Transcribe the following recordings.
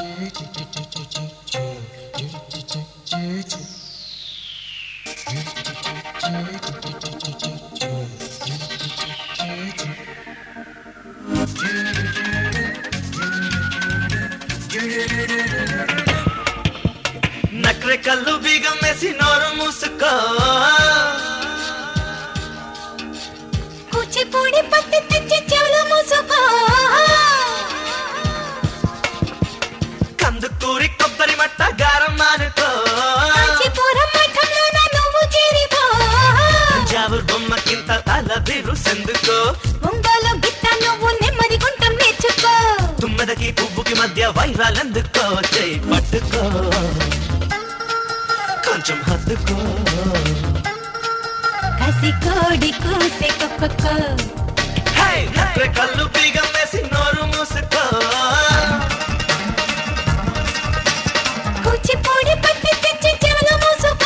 नखरे कल्लू बीगम में सिनोर मुस्को కూచిపూడి పట్టి తెచ్చి చెవులు మూసుకో కందుకూరి కొబ్బరి మట్ట గారం మానుకో కాంచీపురం మఠంలో నువ్వు చేరిపో జాబుర్ బొమ్మకింత తల బిరుసెందుకో ఒంగోలు గిట్ట నువ్వు నెమ్మది గుంటం నేర్చుకో తుమ్మెదకి పువ్వుకి మధ్య వైరాలెందుకో చేయి పట్టుకో కొంచెం హత్తుకో కసి కోడి కూసే కొక్కో నఖరే కల్లు బీగం వేసి నోరు మూసుకో కూచిపూడి పట్టి తెచ్చి చెవులు మూసుకో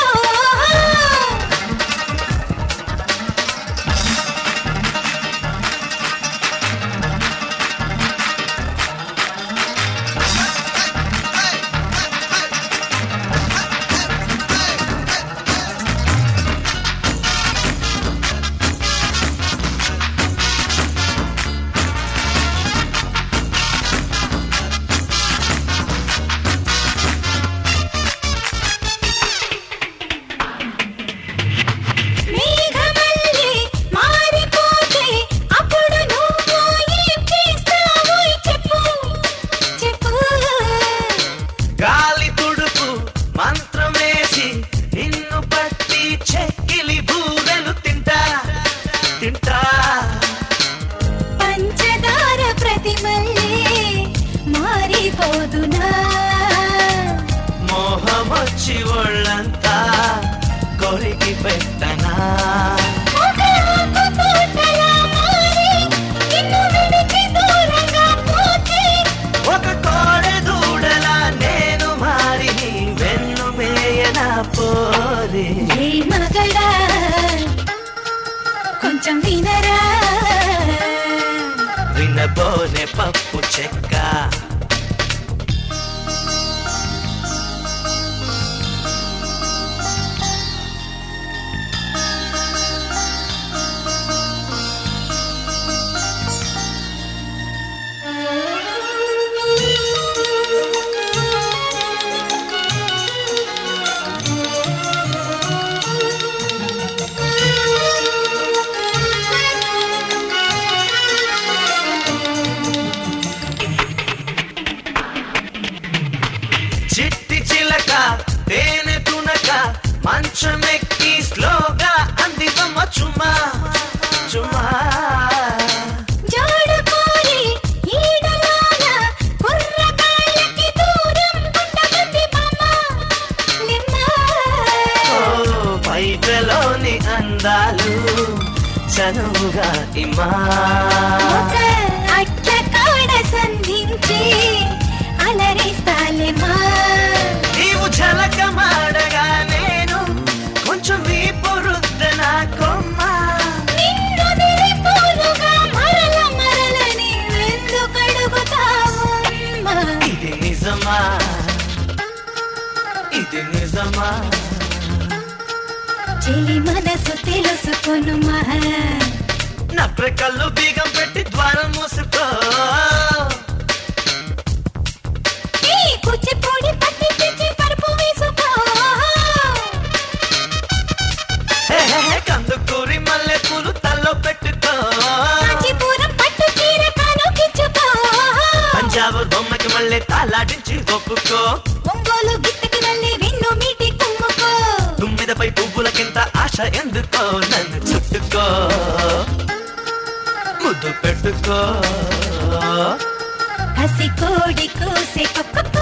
పంచదార ప్రతిమల్లే మారిపోదునా మోహమొచ్చి ఒళ్ళంతా కొరికి పెట్టనా ఒక కోడె దూడలా నేను మారి వెన్ను మేయనా పోరి మగడా కొంచెం వినరా వినబోనే పప్పు చెక్క చిట్టి చిలక తేనె తునక మంచమెక్కి స్లోగా అందివమ్మ చుమా చుమా జోడుకోరి ఈడలాన కుర్రకాళ్ళకి దూరం గుంటమంది బామ్మ నిమ్మ బయటలోని అందాలు చనువుగా ఇమా ఒక అట్ల కాడ సంధించి అలరిస్తాలేమా నీవు ఝలక మాడగా నేను కొంచెం వీపు రుద్దన కొమ్మ నిన్ను దిరిపోలుగా మరల మరల నీవెందుకు అడుగుతావమ్మా ఇది నిజమా ఇది నిజమా చెలి మనసు తెలుసుకొనుమా నఖరే కల్లు బీగం పెట్టి ద్వారం మూసుకో కూచిపూడి పట్టి తెచ్చి పరుపు వేసుకో కందుకూరి మల్లె పూలు తల్లో పెట్టుకో కాంచీపురం పట్టు చీర కానుకించుకో పంజాబ్ బొమ్మకి మళ్ళీ తాలాడించి ఒప్పుకో ఒంగోలు గిట్టకి మళ్ళీ విన్ను మీటి కుమ్ముకో తుమ్మిదపై పువ్వులకింత ఆశ ఎందుకో నన్ను చుట్టుకో ముద్దు పెట్టుకో కసి కోడి కూసే కొక్క